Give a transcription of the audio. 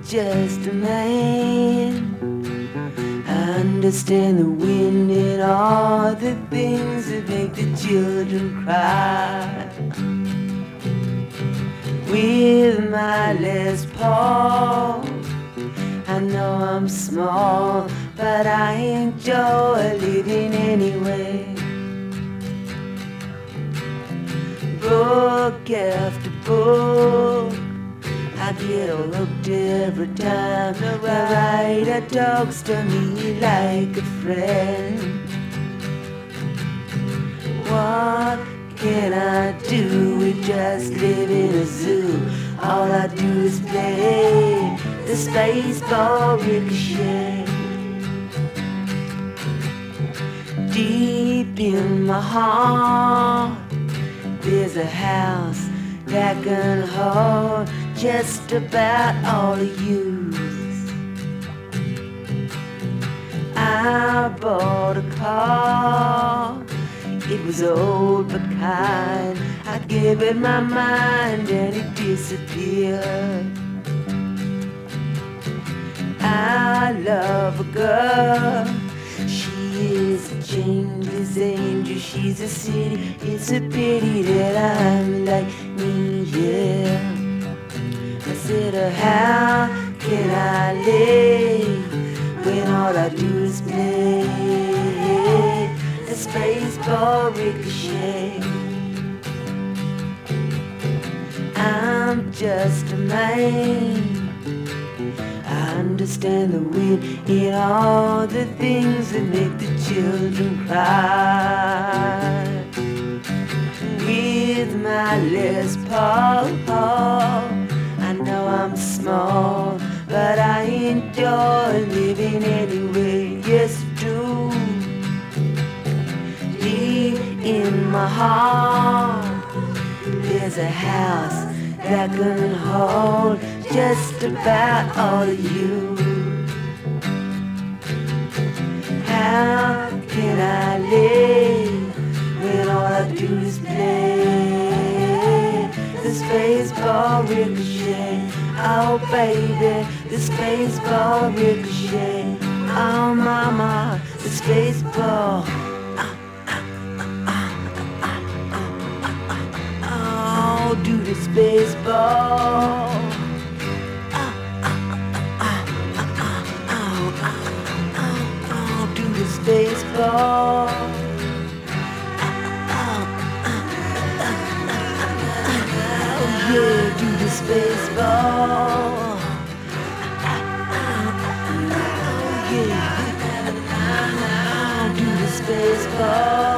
just a man. I understand the wind and all the things that make the children cry. With my Les Paul, I know I'm small, but I enjoy living anyway. Book after book, I get all hooked every time the writer talks to me like a friend. What can I do? We just live in a zoo. All I do is play the Spaceball Ricochet. Deep in my heart, there's a house that can hold just about all of you. I bought a car, it was old but kind. I gave it my mind and it disappeared. I love a girl, she is a changeless angel. She's a city, it's a pity that I'm like me, yeah. I said, how can I live when all I do is play the Spaceball Ricochet? I'm just a man. I understand the wind in all the things that make the children cry. With my Les Paul, I know I'm small, but I enjoy living anyway. Yes, I do. Deep in my heart, there's a house that can hold just about all of you. How can I live when all I do is play the Spaceball Ricochet? Oh baby, the Spaceball Ricochet. Oh mama, the Spaceball. Oh, do the Spaceball. Do the Spaceball. Oh yeah, do the Spaceball. Oh yeah, do the Spaceball.